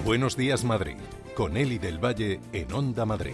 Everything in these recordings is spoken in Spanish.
Buenos días, Madrid, con Eli del Valle en Onda Madrid.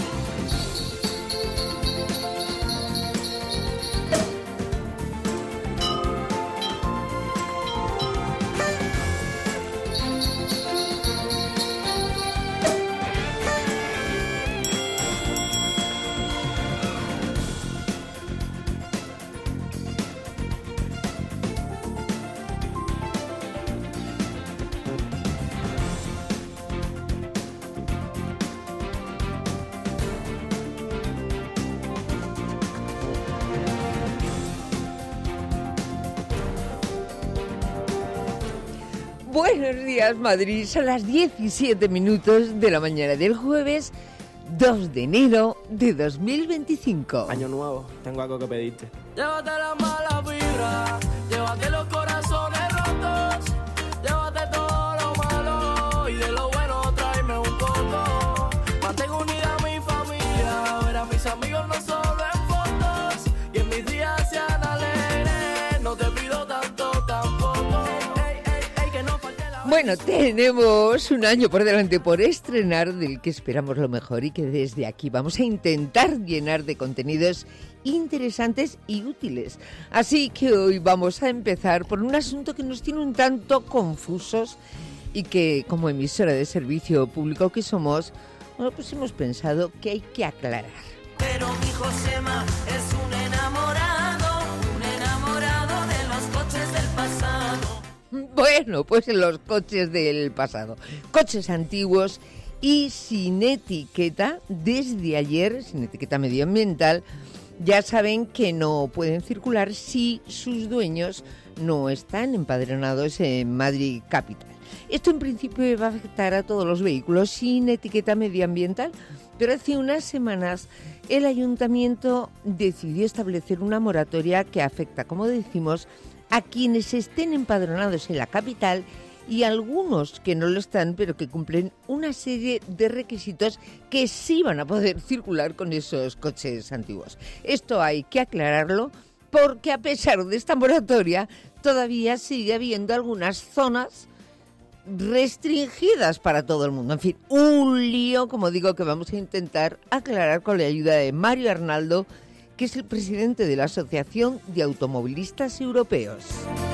Buenos días, Madrid. Son las 17 minutos de la mañana del jueves 2 de enero de 2025. Año nuevo, tengo algo que pedirte. Llévate la mala vibra, llévate los corazones rotos, llévate todo lo malo y de lo bueno tráeme un poco. Mantengo unida a mi familia, ver a mis amigos no solo en fotos y en mis días sean alegres. No te pido tanto tampoco. Que no falte la... Bueno, tenemos un año por delante por estrenar, del que esperamos lo mejor y que desde aquí vamos a intentar llenar de contenidos interesantes y útiles. Así que hoy vamos a empezar por un asunto que nos tiene un tanto confusos y que, como emisora de servicio público que somos, bueno, pues hemos pensado que hay que aclarar. Pero mi Josema es un enamorado de los coches del pasado. Bueno, pues en los coches del pasado, coches antiguos y sin etiqueta, desde ayer, sin etiqueta medioambiental, ya saben que no pueden circular si sus dueños no están empadronados en Madrid Capital. Esto en principio va a afectar a todos los vehículos sin etiqueta medioambiental, pero hace unas semanas el ayuntamiento decidió establecer una moratoria que afecta, como decimos, a quienes estén empadronados en la capital y algunos que no lo están, pero que cumplen una serie de requisitos que sí van a poder circular con esos coches antiguos. Esto hay que aclararlo porque a pesar de esta moratoria todavía sigue habiendo algunas zonas restringidas para todo el mundo. En fin, un lío, como digo, que vamos a intentar aclarar con la ayuda de Mario Arnaldo, que es el presidente de la Asociación de Automovilistas Europeos.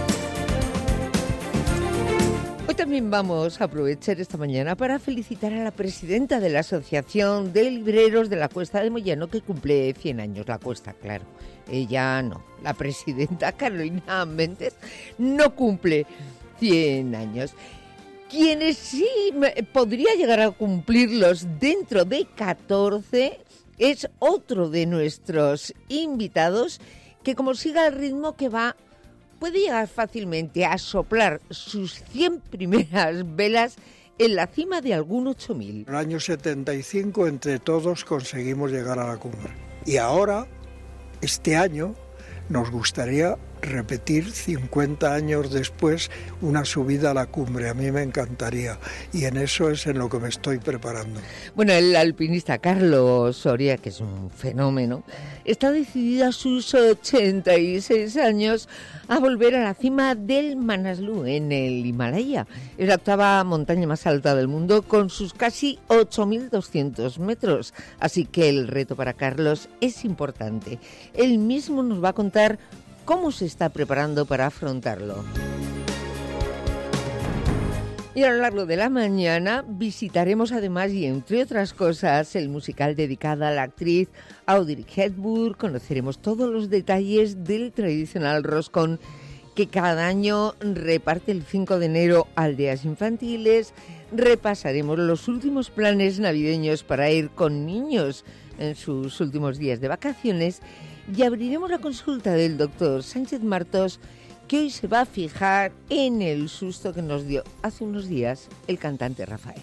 Hoy también vamos a aprovechar esta mañana para felicitar a la presidenta de la Asociación de Libreros de la Cuesta de Moyano, que cumple 100 años. La Cuesta, claro. Ella no. La presidenta Carolina Méndez no cumple 100 años. Quienes sí podría llegar a cumplirlos dentro de 14 es otro de nuestros invitados que, como siga el ritmo que va, puede llegar fácilmente a soplar sus 100 primeras velas en la cima de algún 8000. En el año 75 entre todos conseguimos llegar a la cumbre. Y ahora, este año, nos gustaría repetir 50 años después una subida a la cumbre. A mí me encantaría y en eso es en lo que me estoy preparando. Bueno, el alpinista Carlos Soria, que es un fenómeno, está decidido a sus 86 años a volver a la cima del Manaslu en el Himalaya. Es la octava montaña más alta del mundo con sus casi 8.200 metros. Así que el reto para Carlos es importante. Él mismo nos va a contar cómo se está preparando para afrontarlo. Y a lo largo de la mañana visitaremos además, y entre otras cosas, el musical dedicado a la actriz Audrey Hepburn. Conoceremos todos los detalles del tradicional roscón que cada año reparte el 5 de enero aldeas infantiles. Repasaremos los últimos planes navideños para ir con niños en sus últimos días de vacaciones. Y abriremos la consulta del doctor Sánchez Martos, que hoy se va a fijar en el susto que nos dio hace unos días el cantante Rafael.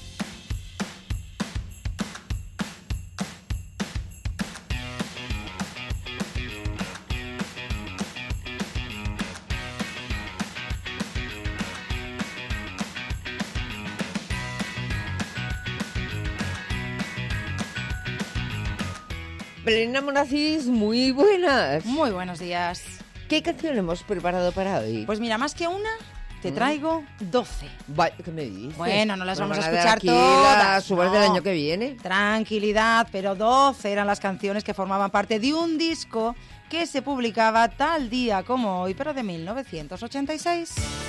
Belén Monacís, muy buenas. Muy buenos días. ¿Qué canción hemos preparado para hoy? Pues mira, más que una, te traigo 12. ¿Qué me dices? Bueno, no las vamos a van dar escuchar aquí todas. las uvas del no. año que viene. Tranquilidad, pero 12 eran las canciones que formaban parte de un disco que se publicaba tal día como hoy, pero de 1986.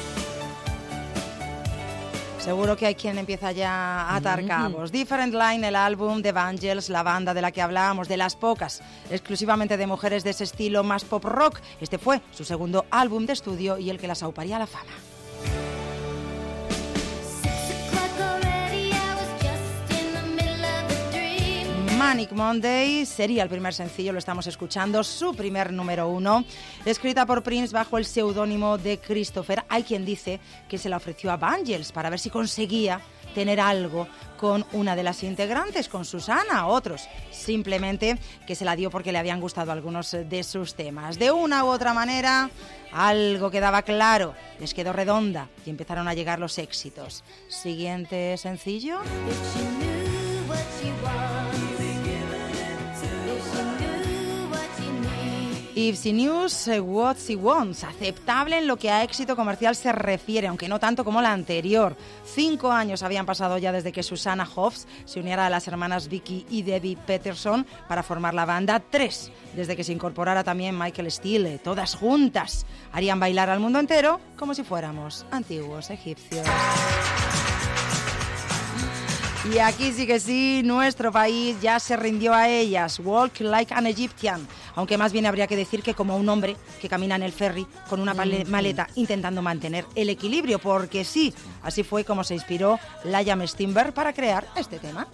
Seguro que hay quien empieza ya a atar cabos. Different Line, el álbum de Vangelis, la banda de la que hablábamos, de las pocas, exclusivamente de mujeres de ese estilo más pop rock. Este fue su segundo álbum de estudio y el que las auparía a la fama. Manic Monday sería el primer sencillo, lo estamos escuchando, su primer número 1, escrita por Prince bajo el seudónimo de Christopher. Hay quien dice que se la ofreció a Vangelis para ver si conseguía tener algo con una de las integrantes, con Susana. Otros simplemente que se la dio porque le habían gustado algunos de sus temas. De una u otra manera, algo quedaba claro, les quedó redonda y empezaron a llegar los éxitos. Siguiente sencillo. If She Knew What She Wants, aceptable en lo que a éxito comercial se refiere, aunque no tanto como la anterior. 5 años habían pasado ya desde que Susanna Hoffs se uniera a las hermanas Vicky y Debbie Peterson para formar la banda. 3 desde que se incorporara también Michael Steele. Todas juntas harían bailar al mundo entero como si fuéramos antiguos egipcios. Y aquí sí que sí, nuestro país ya se rindió a ellas. Walk Like an Egyptian. Aunque más bien habría que decir que como un hombre que camina en el ferry con una maleta intentando mantener el equilibrio. Porque sí, así fue como se inspiró Liam Steinberg para crear este tema.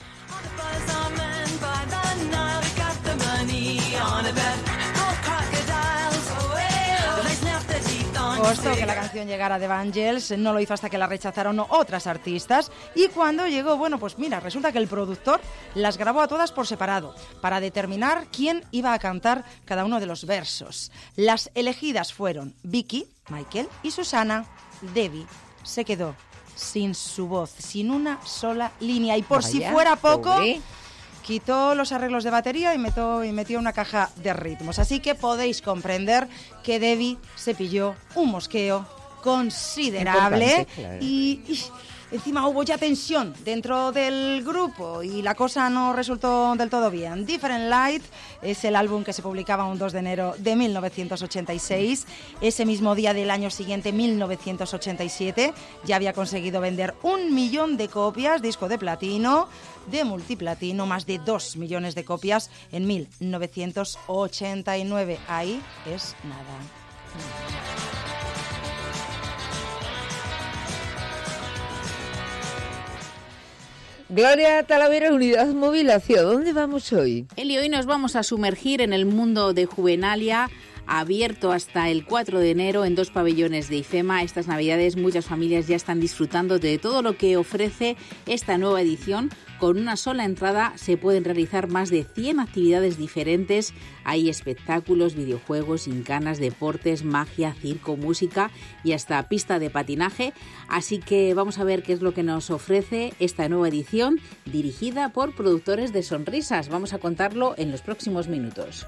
Costó que la canción llegara de Vangelis, no lo hizo hasta que la rechazaron otras artistas, y cuando llegó, bueno, pues mira, resulta que el productor las grabó a todas por separado para determinar quién iba a cantar cada uno de los versos. Las elegidas fueron Vicky, Michael y Susana. Debbie se quedó sin su voz, sin una sola línea, y por si fuera poco, quitó los arreglos de batería y metió una caja de ritmos. Así que podéis comprender que Debbie se pilló un mosqueo considerable, claro. y encima hubo ya tensión dentro del grupo y la cosa no resultó del todo bien. Different Light es el álbum que se publicaba un 2 de enero de 1986. Ese mismo día del año siguiente, 1987, ya había conseguido vender 1 millón de copias, disco de platino, de multiplatino, más de 2 millones de copias en 1989. Ahí es nada. Gloria Talavera, Unidad Móvil, ¿hacia dónde vamos hoy? Eli, hoy nos vamos a sumergir en el mundo de Juvenalia, abierto hasta el 4 de enero en 2 pabellones de IFEMA. Estas Navidades muchas familias ya están disfrutando de todo lo que ofrece esta nueva edición. Con una sola entrada se pueden realizar más de 100 actividades diferentes. Hay espectáculos, videojuegos, gincanas, deportes, magia, circo, música y hasta pista de patinaje. Así que vamos a ver qué es lo que nos ofrece esta nueva edición dirigida por productores de sonrisas. Vamos a contarlo en los próximos minutos.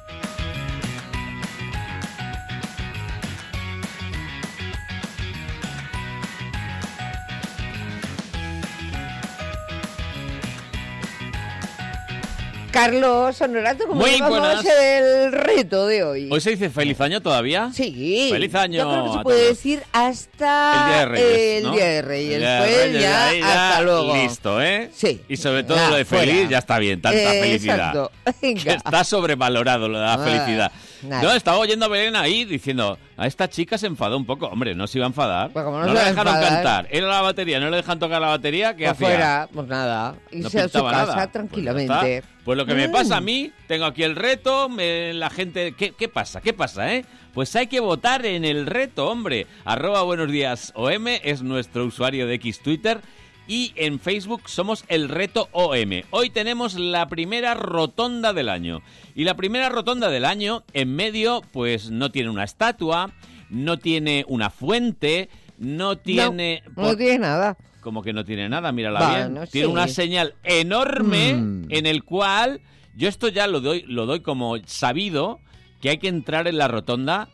Carlos Honorato, ¿cómo Muy vamos buenas. el reto de hoy? ¿Hoy se dice feliz año todavía? Sí. Feliz año Yo creo que se a puede todos. decir hasta El Día de Reyes, el ¿no? Día de Reyes. El Día de Después Reyes, ya ahí hasta luego. Listo, ¿eh? Sí. Y sobre todo Ya, lo de feliz fuera. ya está bien, tanta felicidad. Exacto. Que Venga. está sobrevalorado lo de la felicidad. nada. Yo estaba oyendo a Belén ahí diciendo, a esta chica se enfadó un poco. Hombre, no se iba a enfadar. Pues como no no se le va a dejaron enfadar. cantar. Era la batería, no le dejan tocar la batería. ¿Qué Pues hacía? fuera, pues nada. No Irse a su pintaba casa nada. Pues ya tranquilamente. está. Pues lo que me pasa a mí, tengo aquí el reto, la gente... ¿Qué pasa? ¿Qué pasa, Pues hay que votar en el reto, hombre. @buenosdiasOM es nuestro usuario de X Twitter y en Facebook somos el reto OM. Hoy tenemos la primera rotonda del año. Y la primera rotonda del año, en medio, pues no tiene una estatua, no tiene una fuente, no tiene... No tiene nada. Como que no tiene nada, mírala Va, bien. no Tiene sé. una señal enorme en el cual yo esto ya lo doy como sabido que hay que entrar en la rotonda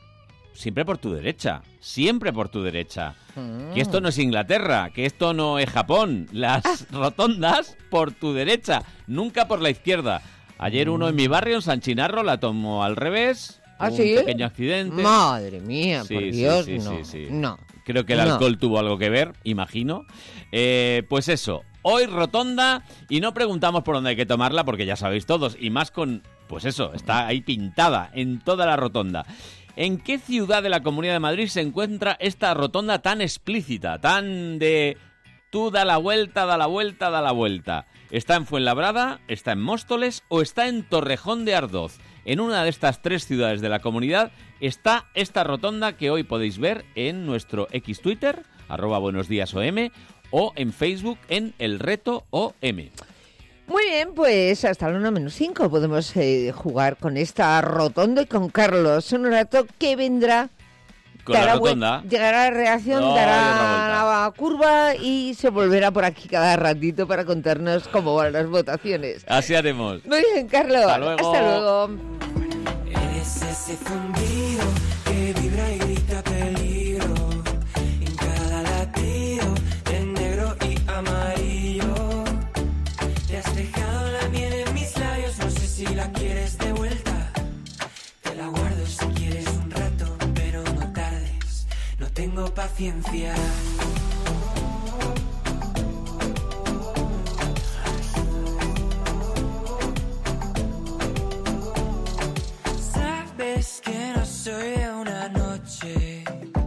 siempre por tu derecha. Siempre por tu derecha. Que esto no es Inglaterra, que esto no es Japón. Las rotondas por tu derecha, nunca por la izquierda. Ayer uno en mi barrio, en San Chinarro, la tomó al revés. Un ¿sí? pequeño accidente. Madre mía, Sí, por sí, Dios, sí, no. sí, sí. No. Creo que el alcohol tuvo algo que ver, imagino. Pues eso, hoy rotonda y no preguntamos por dónde hay que tomarla porque ya sabéis todos. Y más con, pues eso, está ahí pintada en toda la rotonda. ¿En qué ciudad de la Comunidad de Madrid se encuentra esta rotonda tan explícita, tan de tú da la vuelta, da la vuelta, da la vuelta? ¿Está en Fuenlabrada, está en Móstoles o está en Torrejón de Ardoz? En una de estas 3 ciudades de la comunidad está esta rotonda que hoy podéis ver en nuestro X Twitter, @buenosdiasOM, o en Facebook en El Reto OM. Muy bien, pues hasta la 1:05 podemos jugar con esta rotonda y con Carlos Honorato, que vendrá. Con la rotonda. Llegará a la reacción, dará la curva y se volverá por aquí cada ratito para contarnos cómo van las votaciones. Así haremos. Muy bien, Carlos. Hasta luego. Hasta luego. Eres ese zumbido que vibra y grita peligro en cada latido de negro y amarillo. Te has dejado la miel en mis labios, no sé si la quieres de vuelta. Te la guardo si quieres un rato, pero no tardes, no tengo paciencia. Sabes que no soy de una noche.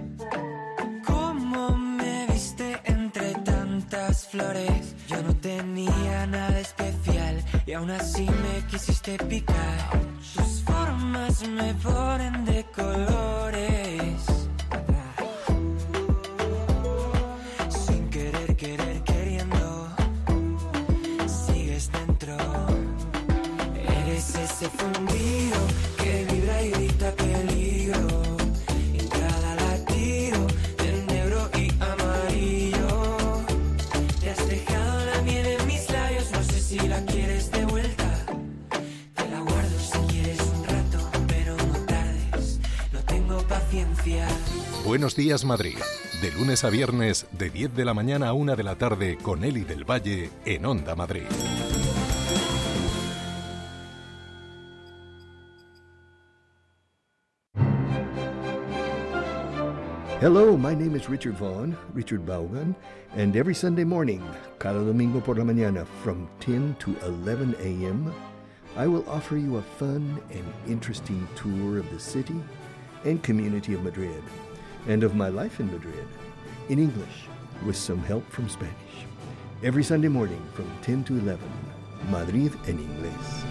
¿Cómo me viste entre tantas flores? Yo no tenía nada especial y aún así me quisiste picar. Tus formas me ponen de colores. Sin querer, queriendo, sigues dentro. Eres ese fundido que vibra y grita peligro en cada latido del negro y amarillo. Te has dejado la miel en mis labios, no sé si la quieres de vuelta. Te la guardo si quieres un rato, pero no tardes, no tengo paciencia. Buenos días, Madrid. De lunes a viernes, de 10 de la mañana a 1 de la tarde, con Eli del Valle, en Onda Madrid. Hello, my name is Richard Vaughan, Richard Vaughan, and every Sunday morning, cada domingo por la mañana, from 10 to 11 a.m., I will offer you a fun and interesting tour of the city and community of Madrid, and of my life in Madrid, in English, with some help from Spanish. Every Sunday morning, from 10 to 11, Madrid en inglés.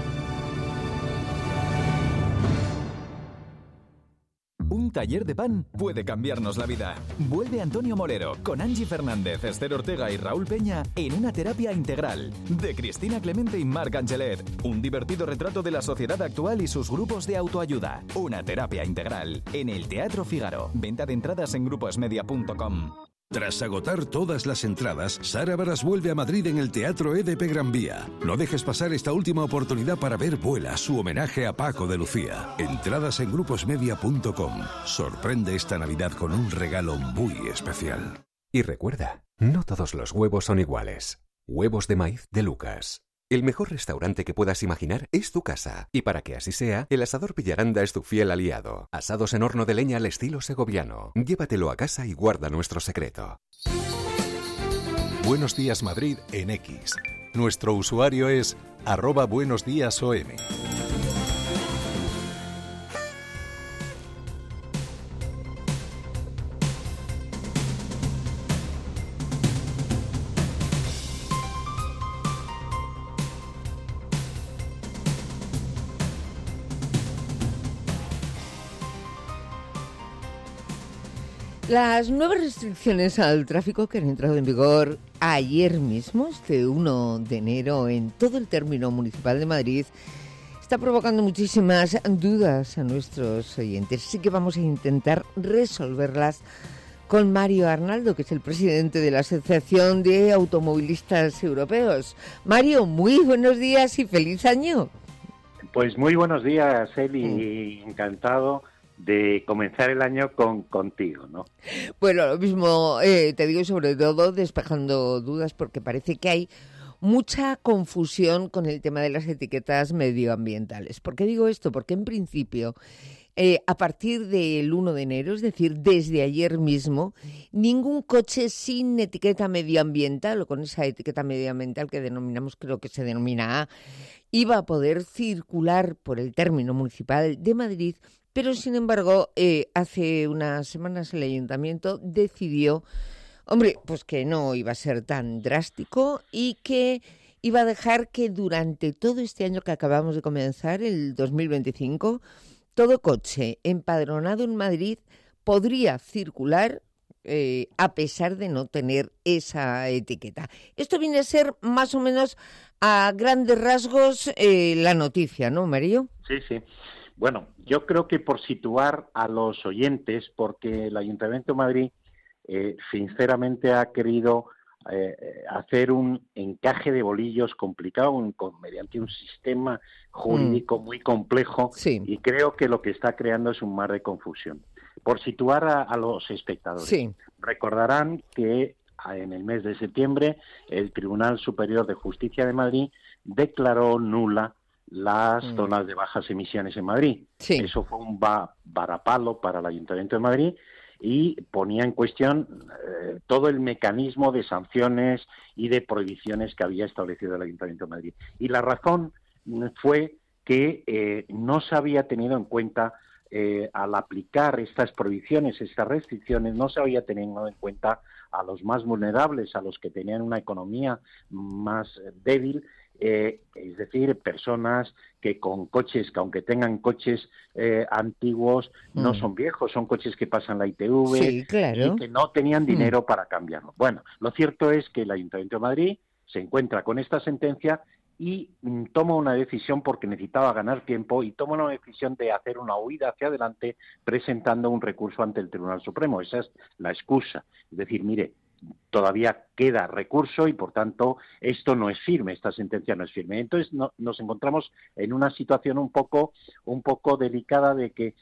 Un taller de pan puede cambiarnos la vida. Vuelve Antonio Molero con Angie Fernández, Esther Ortega y Raúl Peña en Una terapia integral, de Cristina Clemente y Marc Angelet. Un divertido retrato de la sociedad actual y sus grupos de autoayuda. Una terapia integral en el Teatro Fígaro. Venta de entradas en gruposmedia.com. Tras agotar todas las entradas, Sara Baras vuelve a Madrid en el Teatro EDP Gran Vía. No dejes pasar esta última oportunidad para ver Vuela, su homenaje a Paco de Lucía. Entradas en gruposmedia.com. Sorprende esta Navidad con un regalo muy especial. Y recuerda, no todos los huevos son iguales. Huevos de maíz de Lucas. El mejor restaurante que puedas imaginar es tu casa. Y para que así sea, el Asador Villaranda es tu fiel aliado. Asados en horno de leña al estilo segoviano. Llévatelo a casa y guarda nuestro secreto. Buenos días, Madrid, en X. Nuestro usuario es @buenosdiasom. Las nuevas restricciones al tráfico que han entrado en vigor ayer mismo, este 1 de enero, en todo el término municipal de Madrid, está provocando muchísimas dudas a nuestros oyentes. Así que vamos a intentar resolverlas con Mario Arnaldo, que es el presidente de la Asociación de Automovilistas Europeos. Mario, muy buenos días y feliz año. Pues muy buenos días, Eli, encantado de comenzar el año contigo, ¿no? Bueno, lo mismo te digo, sobre todo despejando dudas, porque parece que hay mucha confusión con el tema de las etiquetas medioambientales. ¿Por qué digo esto? Porque en principio, a partir del 1 de enero, es decir, desde ayer mismo, ningún coche sin etiqueta medioambiental, o con esa etiqueta medioambiental que denominamos, creo que se denomina A, iba a poder circular por el término municipal de Madrid. Pero, sin embargo, hace unas semanas el ayuntamiento decidió, pues que no iba a ser tan drástico y que iba a dejar que durante todo este año que acabamos de comenzar, el 2025, todo coche empadronado en Madrid podría circular a pesar de no tener esa etiqueta. Esto viene a ser más o menos a grandes rasgos la noticia, ¿no, Mario? Sí, sí. Bueno, yo creo que por situar a los oyentes, porque el Ayuntamiento de Madrid sinceramente ha querido hacer un encaje de bolillos complicado mediante un sistema jurídico muy complejo, y creo que lo que está creando es un mar de confusión. Por situar a los espectadores, recordarán que en el mes de septiembre el Tribunal Superior de Justicia de Madrid declaró nula las zonas de bajas emisiones en Madrid. Eso fue un varapalo para el Ayuntamiento de Madrid y ponía en cuestión todo el mecanismo de sanciones y de prohibiciones que había establecido el Ayuntamiento de Madrid. Y la razón fue que no se había tenido en cuenta, al aplicar estas prohibiciones, estas restricciones, no se había tenido en cuenta a los más vulnerables, a los que tenían una economía más débil, es decir, personas que con coches, que aunque tengan coches antiguos, no son viejos, son coches que pasan la ITV y que no tenían dinero para cambiarlo. Bueno, lo cierto es que el Ayuntamiento de Madrid se encuentra con esta sentencia y toma una decisión, porque necesitaba ganar tiempo, y toma una decisión de hacer una huida hacia adelante presentando un recurso ante el Tribunal Supremo. Esa es la excusa. Es decir, mire, todavía queda recurso y, por tanto, esto no es firme, esta sentencia no es firme. Entonces nos encontramos en una situación un poco delicada de que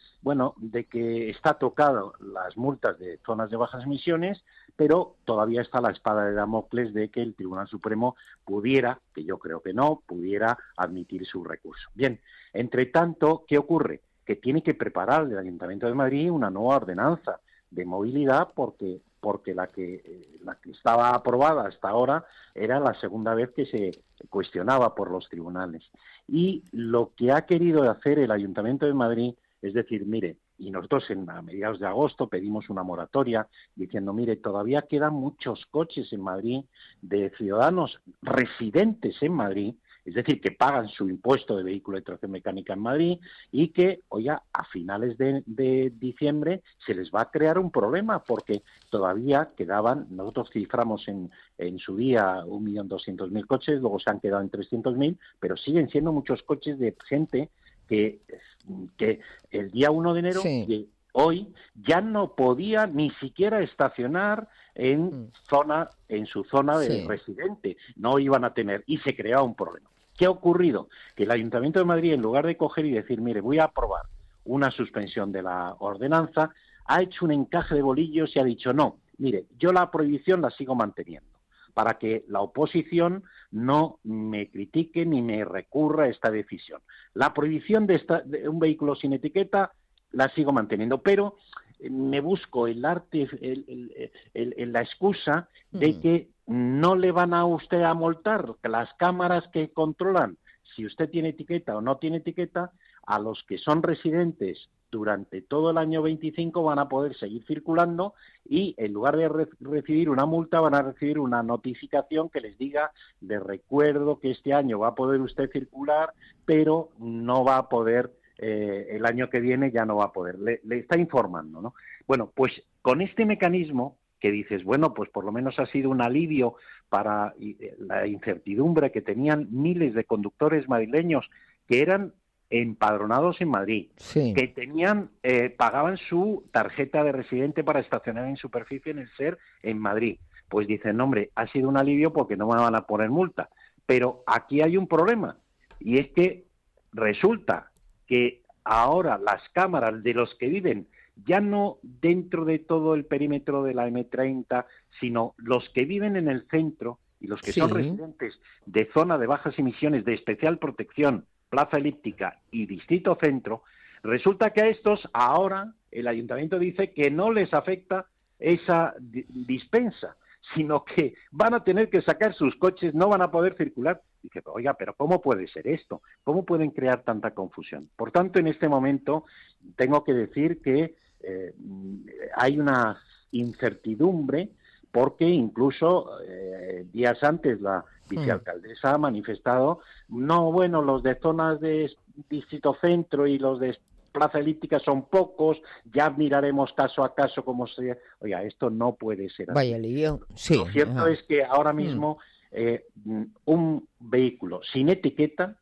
está tocado las multas de zonas de bajas emisiones, pero todavía está la espada de Damocles de que el Tribunal Supremo pudiera, que yo creo que no, pudiera admitir su recurso. Bien, entre tanto, ¿qué ocurre? Que tiene que preparar el Ayuntamiento de Madrid una nueva ordenanza de movilidad, porque la que estaba aprobada hasta ahora era la segunda vez que se cuestionaba por los tribunales. Y lo que ha querido hacer el Ayuntamiento de Madrid es decir, mire, y nosotros a mediados de agosto pedimos una moratoria diciendo, mire, todavía quedan muchos coches en Madrid de ciudadanos residentes en Madrid, es decir, que pagan su impuesto de vehículo de tracción mecánica en Madrid y que, oiga, a finales de diciembre se les va a crear un problema porque todavía quedaban, nosotros ciframos en su día 1.200.000 coches, luego se han quedado en 300.000, pero siguen siendo muchos coches de gente que el día 1 de enero... Sí. Hoy ya no podía ni siquiera estacionar en su zona de residente, no iban a tener, y se creaba un problema. ¿Qué ha ocurrido? Que el Ayuntamiento de Madrid, en lugar de coger y decir, mire, voy a aprobar una suspensión de la ordenanza, ha hecho un encaje de bolillos y ha dicho, no, mire, yo la prohibición la sigo manteniendo, para que la oposición no me critique ni me recurra a esta decisión. La prohibición de un vehículo sin etiqueta la sigo manteniendo, pero me busco la excusa de que no le van a usted a multar, que las cámaras que controlan si usted tiene etiqueta o no tiene etiqueta, a los que son residentes durante todo el año 25 van a poder seguir circulando y en lugar de recibir una multa van a recibir una notificación que les diga, les recuerdo que este año va a poder usted circular, pero no va a poder el año que viene ya no va a poder. Le está informando, ¿no? Bueno, pues con este mecanismo que dices, bueno, pues por lo menos ha sido un alivio para la incertidumbre que tenían miles de conductores madrileños que eran empadronados en Madrid, que tenían pagaban su tarjeta de residente para estacionar en superficie en el SER en Madrid. Pues dicen, hombre, ha sido un alivio porque no me van a poner multa. Pero aquí hay un problema, y es que resulta que ahora las cámaras de los que viven ya no dentro de todo el perímetro de la M30, sino los que viven en el centro y los que son residentes de zona de bajas emisiones de especial protección, Plaza Elíptica y Distrito Centro, resulta que a estos ahora el ayuntamiento dice que no les afecta esa dispensa, sino que van a tener que sacar sus coches, no van a poder circular. Dice, oiga, pero ¿cómo puede ser esto? ¿Cómo pueden crear tanta confusión? Por tanto, en este momento tengo que decir que hay una incertidumbre, porque incluso días antes la vicealcaldesa ha manifestado, no, bueno, los de zonas de Distrito Centro y los de Plaza Elíptica son pocos, ya miraremos caso a caso cómo se... Oiga, esto no puede ser así. Vaya lío, sí. Lo cierto es que ahora mismo un vehículo sin etiqueta,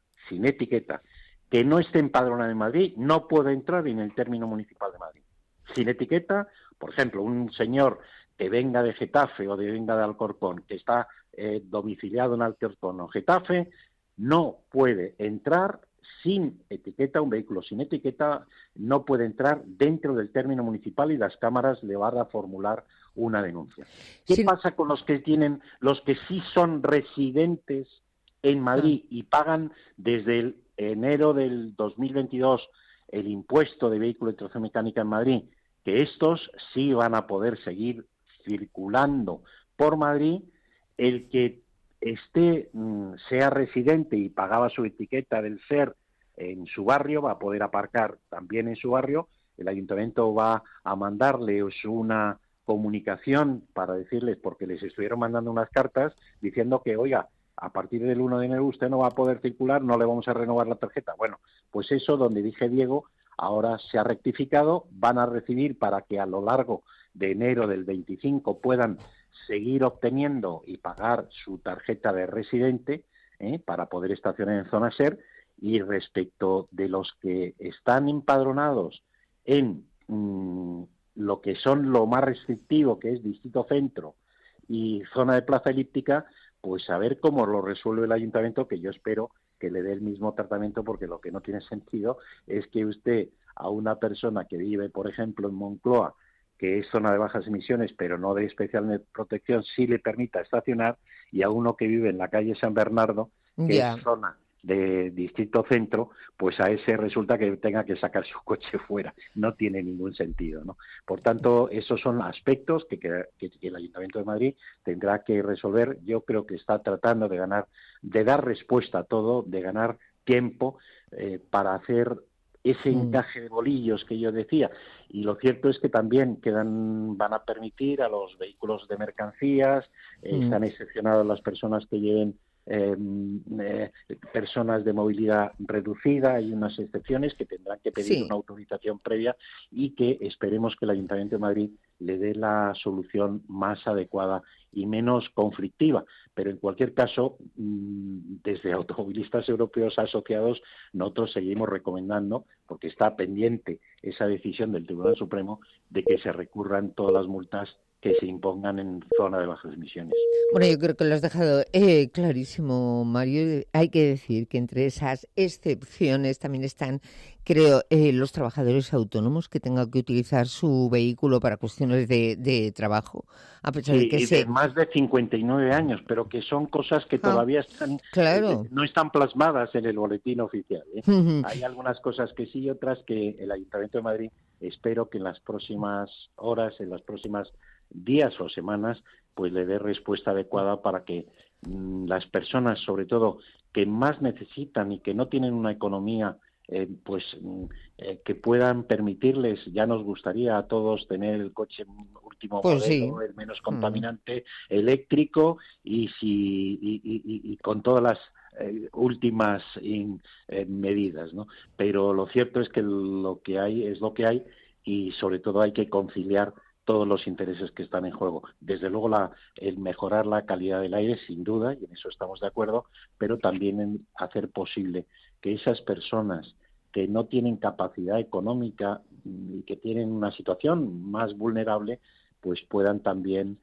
que no esté empadronado en Madrid, no puede entrar en el término municipal de Madrid. Sin etiqueta, por ejemplo, un señor que venga de Getafe o venga de Alcorcón, que está domiciliado en Alcorcón o Getafe, no puede entrar sin etiqueta, un vehículo sin etiqueta no puede entrar dentro del término municipal y las cámaras le van a formular una denuncia. ¿Qué pasa con los que sí son residentes en Madrid y pagan desde el enero del 2022 el impuesto de vehículo de tracción mecánica en Madrid? Que estos sí van a poder seguir circulando por Madrid. El que sea residente y pagaba su etiqueta del SER en su barrio va a poder aparcar también en su barrio. El ayuntamiento va a mandarles una comunicación para decirles, porque les estuvieron mandando unas cartas diciendo que, oiga, a partir del 1 de enero usted no va a poder circular, no le vamos a renovar la tarjeta. Bueno, pues eso, donde dije Diego, ahora se ha rectificado, van a recibir para que a lo largo de enero del 25 puedan seguir obteniendo y pagar su tarjeta de residente para poder estacionar en zona SER. Y respecto de los que están empadronados en lo que son lo más restrictivo, que es Distrito Centro y zona de Plaza Elíptica, pues a ver cómo lo resuelve el ayuntamiento, que yo espero que le dé el mismo tratamiento, porque lo que no tiene sentido es que usted a una persona que vive, por ejemplo, en Moncloa, que es zona de bajas emisiones, pero no de especial protección, sí le permita estacionar, y a uno que vive en la calle San Bernardo, que es zona de Distrito Centro, pues a ese resulta que tenga que sacar su coche fuera. No tiene ningún sentido, ¿no? Por tanto, esos son aspectos que el Ayuntamiento de Madrid tendrá que resolver. Yo creo que está tratando de dar respuesta a todo, de ganar tiempo para hacer ese encaje de bolillos que yo decía. Y lo cierto es que también van a permitir a los vehículos de mercancías, están excepcionados las personas que lleven personas de movilidad reducida. Hay unas excepciones que tendrán que pedir una autorización previa, y que esperemos que el Ayuntamiento de Madrid le dé la solución más adecuada y menos conflictiva. Pero en cualquier caso, desde Automovilistas Europeos Asociados, nosotros seguimos recomendando, porque está pendiente esa decisión del Tribunal Supremo, de que se recurran todas las multas que se impongan en zona de bajas emisiones. Bueno, yo creo que lo has dejado clarísimo, Mario. Hay que decir que entre esas excepciones también están, creo, los trabajadores autónomos que tengan que utilizar su vehículo para cuestiones de trabajo, a pesar de que de más de 59 años, pero que son cosas que todavía están no están plasmadas en el boletín oficial. Hay algunas cosas que sí y otras que el Ayuntamiento de Madrid, espero que en las próximas horas, en las próximas días o semanas, pues le dé respuesta adecuada para que las personas, sobre todo, que más necesitan y que no tienen una economía, que puedan permitirles. Ya nos gustaría a todos tener el coche último modelo, el menos contaminante, eléctrico, y con todas las últimas medidas, ¿no? Pero lo cierto es que lo que hay es lo que hay, y sobre todo hay que conciliar todos los intereses que están en juego. Desde luego el mejorar la calidad del aire, sin duda, y en eso estamos de acuerdo, pero también en hacer posible que esas personas que no tienen capacidad económica y que tienen una situación más vulnerable, pues puedan también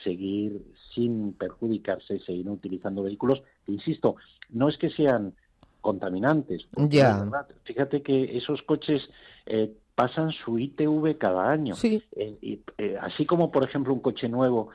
seguir sin perjudicarse, seguir utilizando vehículos que, insisto, no es que sean contaminantes. Ya. ¿Verdad? Fíjate que esos coches pasan su ITV cada año. Sí. Así como, por ejemplo, un coche nuevo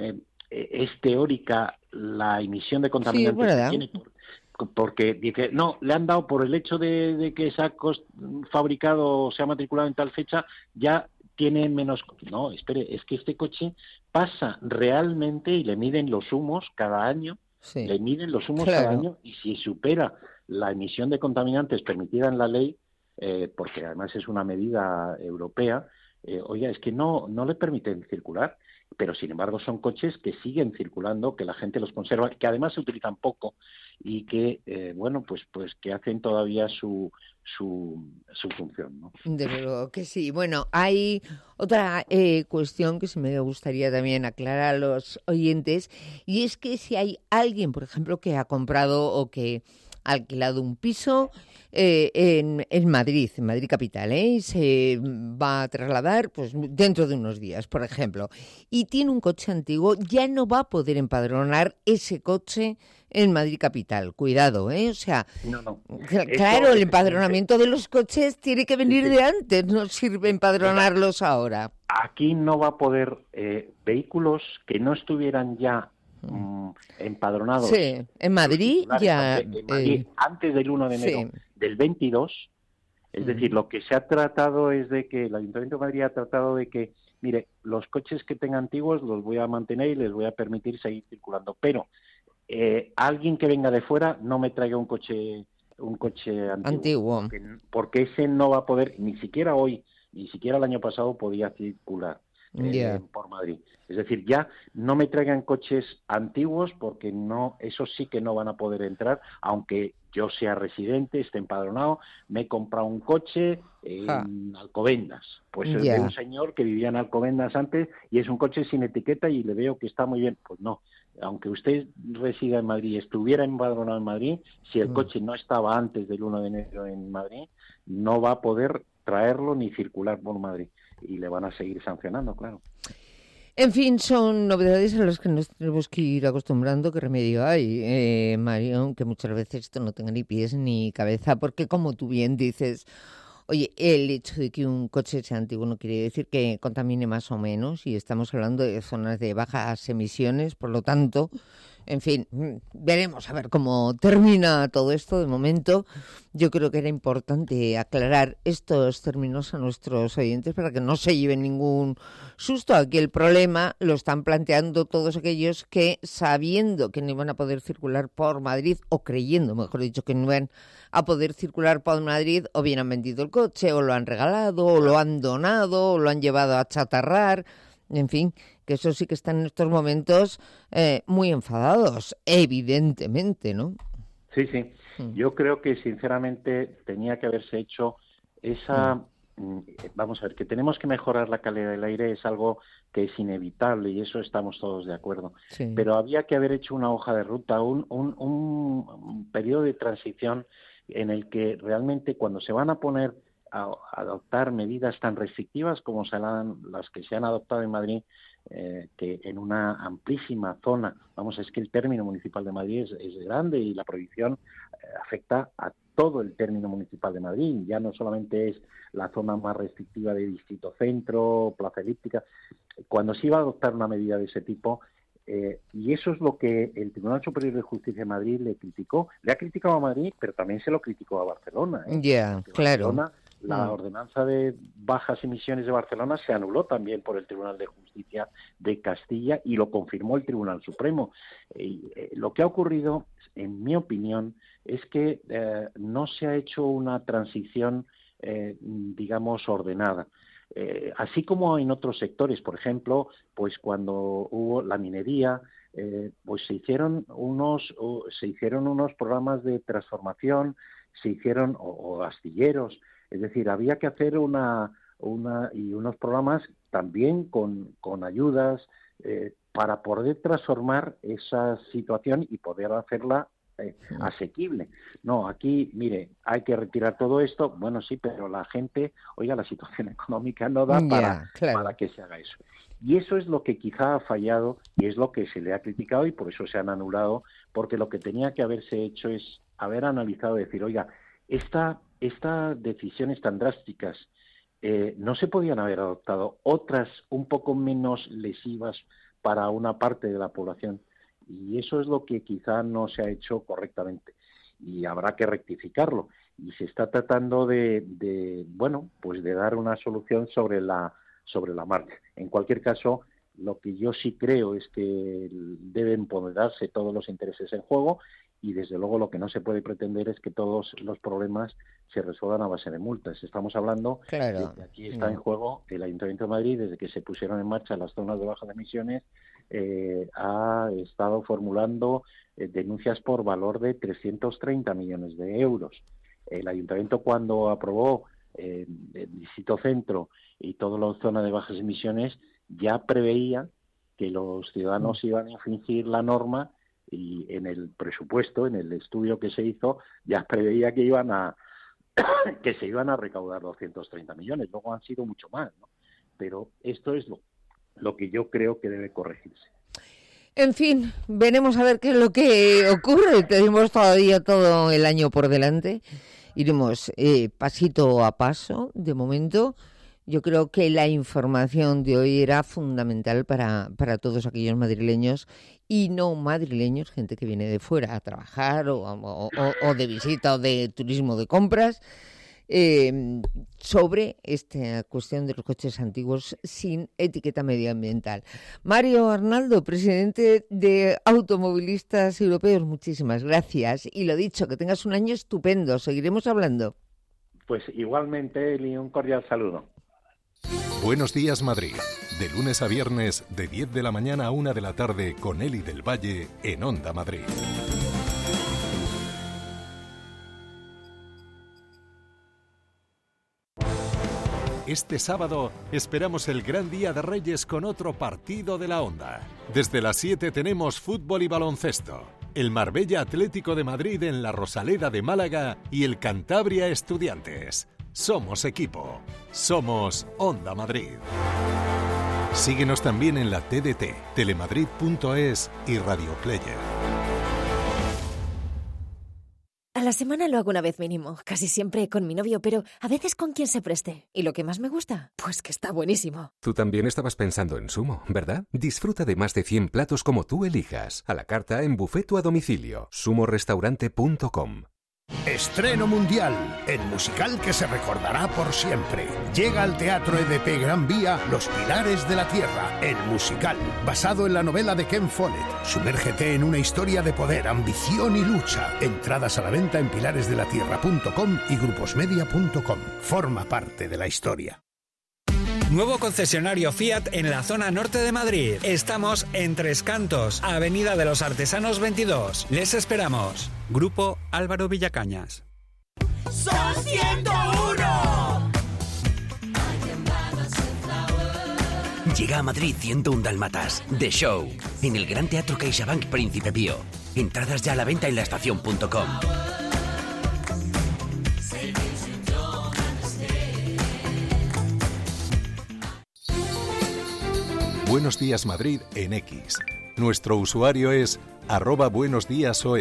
es teórica la emisión de contaminantes que tiene, porque dice, no, le han dado por el hecho de que se ha fabricado o se ha matriculado en tal fecha, ya tiene menos... No, espere, es que este coche pasa realmente y le miden los humos cada año, le miden los humos cada año, y si supera la emisión de contaminantes permitida en la ley, porque además es una medida europea, oiga, es que no le permiten circular, pero sin embargo son coches que siguen circulando, que la gente los conserva, que además se utilizan poco y que, bueno, pues que hacen todavía su función, ¿no? Desde luego que sí. Bueno, hay otra cuestión que sí me gustaría también aclarar a los oyentes, y es que si hay alguien, por ejemplo, que ha comprado o que ha alquilado un piso en Madrid capital, y se va a trasladar pues dentro de unos días, por ejemplo, y tiene un coche antiguo, ya no va a poder empadronar ese coche en Madrid capital. Cuidado, o sea, no. Claro, el empadronamiento de los coches tiene que venir de antes, no sirve empadronarlos ahora. Aquí no va a poder vehículos que no estuvieran ya empadronados. Sí, en Madrid ya... En Madrid, antes del 1 de enero del 22, es decir, lo que se ha tratado es de que el Ayuntamiento de Madrid ha tratado de que, mire, los coches que tenga antiguos los voy a mantener y les voy a permitir seguir circulando, pero alguien que venga de fuera no me traiga un coche antiguo. Porque ese no va a poder, ni siquiera hoy, ni siquiera el año pasado podía circular por Madrid. Es decir, ya no me traigan coches antiguos porque no, esos sí que no van a poder entrar, aunque yo sea residente, esté empadronado, me he comprado un coche en Alcobendas. Pues es de un señor que vivía en Alcobendas antes y es un coche sin etiqueta y le veo que está muy bien. Pues no, aunque usted resida en Madrid, estuviera empadronado en Madrid, si el coche no estaba antes del 1 de enero en Madrid, no va a poder traerlo ni circular por Madrid. Y le van a seguir sancionando, claro. En fin, son novedades a las que nos tenemos que ir acostumbrando. ¿Qué remedio hay, Mario? Aunque muchas veces esto no tenga ni pies ni cabeza, porque como tú bien dices, oye, el hecho de que un coche sea antiguo no quiere decir que contamine más o menos, y estamos hablando de zonas de bajas emisiones, por lo tanto, en fin, veremos a ver cómo termina todo esto. De momento, yo creo que era importante aclarar estos términos a nuestros oyentes para que no se lleven ningún susto. Aquí el problema lo están planteando todos aquellos que, sabiendo que no iban a poder circular por Madrid, o creyendo, mejor dicho, que no iban a poder circular por Madrid, o bien han vendido el coche, o lo han regalado, o lo han donado, o lo han llevado a chatarrar. En fin, que eso sí que están en estos momentos muy enfadados, evidentemente, ¿no? Sí. Yo creo que sinceramente tenía que haberse hecho esa... Vamos a ver, que tenemos que mejorar la calidad del aire es algo que es inevitable y eso estamos todos de acuerdo. Sí. Pero había que haber hecho una hoja de ruta, un periodo de transición en el que realmente cuando se van a poner a adoptar medidas tan restrictivas como las que se han adoptado en Madrid, que en una amplísima zona, es que el término municipal de Madrid es grande y la prohibición afecta a todo el término municipal de Madrid, ya no solamente es la zona más restrictiva de Distrito Centro, Plaza Elíptica. Cuando se iba a adoptar una medida de ese tipo, y eso es lo que el Tribunal Superior de Justicia de Madrid le ha criticado a Madrid, pero también se lo criticó a Barcelona. Claro. Barcelona, la ordenanza de bajas emisiones de Barcelona se anuló también por el Tribunal de Justicia de Castilla y lo confirmó el Tribunal Supremo. Lo que ha ocurrido, en mi opinión, es que no se ha hecho una transición, digamos, ordenada. Así como en otros sectores, por ejemplo, pues cuando hubo la minería, pues se hicieron unos programas de transformación, o astilleros. Es decir, había que hacer unos programas también con ayudas para poder transformar esa situación y poder hacerla asequible. No, aquí, mire, hay que retirar todo esto. Bueno, sí, pero la gente, la situación económica no da para que se haga eso. Y eso es lo que quizá ha fallado y es lo que se le ha criticado y por eso se han anulado, porque lo que tenía que haberse hecho es haber analizado y decir, oiga, estas decisiones tan drásticas, ¿no se podían haber adoptado otras un poco menos lesivas para una parte de la población? Y eso es lo que quizá no se ha hecho correctamente y habrá que rectificarlo. Y se está tratando de dar una solución sobre la marcha. En cualquier caso, lo que yo sí creo es que deben ponderarse todos los intereses en juego y, desde luego, lo que no se puede pretender es que todos los problemas se resuelvan a base de multas. Estamos hablando de que aquí está en juego el Ayuntamiento de Madrid, desde que se pusieron en marcha las zonas de bajas emisiones, ha estado formulando denuncias por valor de 330 millones de euros. El Ayuntamiento, cuando aprobó el Distrito Centro y toda la zona de bajas emisiones, ya preveía que los ciudadanos iban a infringir la norma, y en el presupuesto, en el estudio que se hizo, ya preveía que se iban a recaudar 230 millones. Luego han sido mucho más, ¿no? Pero esto es lo que yo creo que debe corregirse. En fin, veremos a ver qué es lo que ocurre. Tenemos todavía todo el año por delante. Iremos pasito a paso. De momento, yo creo que la información de hoy era fundamental para todos aquellos madrileños y no madrileños, gente que viene de fuera a trabajar o de visita o de turismo de compras, sobre esta cuestión de los coches antiguos sin etiqueta medioambiental. Mario Arnaldo, presidente de Automovilistas Europeos, muchísimas gracias. Y lo dicho, que tengas un año estupendo. Seguiremos hablando. Pues igualmente, Eli, un cordial saludo. Buenos días, Madrid. De lunes a viernes, de 10 de la mañana a 1 de la tarde, con Eli del Valle, en Onda Madrid. Este sábado esperamos el gran día de Reyes con otro partido de la Onda. Desde las 7 tenemos fútbol y baloncesto. El Marbella Atlético de Madrid en la Rosaleda de Málaga y el Cantabria Estudiantes. Somos equipo. Somos Onda Madrid. Síguenos también en la TDT, telemadrid.es y Radio Player. A la semana lo hago una vez mínimo, casi siempre con mi novio, pero a veces con quien se preste. ¿Y lo que más me gusta? Pues que está buenísimo. Tú también estabas pensando en Sumo, ¿verdad? Disfruta de más de 100 platos como tú elijas, a la carta, en buffet o a domicilio. sumorestaurante.com. Estreno mundial, el musical que se recordará por siempre. Llega al Teatro EDP Gran Vía Los Pilares de la Tierra, el musical, basado en la novela de Ken Follett. Sumérgete en una historia de poder, ambición y lucha. Entradas a la venta en pilaresdelatierra.com y gruposmedia.com. Forma parte de la historia. Nuevo concesionario Fiat en la zona norte de Madrid. Estamos en Tres Cantos, Avenida de los Artesanos 22. Les esperamos. Grupo Álvaro Villacañas. ¡Son 101! Llega a Madrid 101 Dálmatas, The Show, en el Gran Teatro CaixaBank Príncipe Pío. Entradas ya a la venta en laestacion.com. Buenos días, Madrid en X. Nuestro usuario es @buenosdiasom.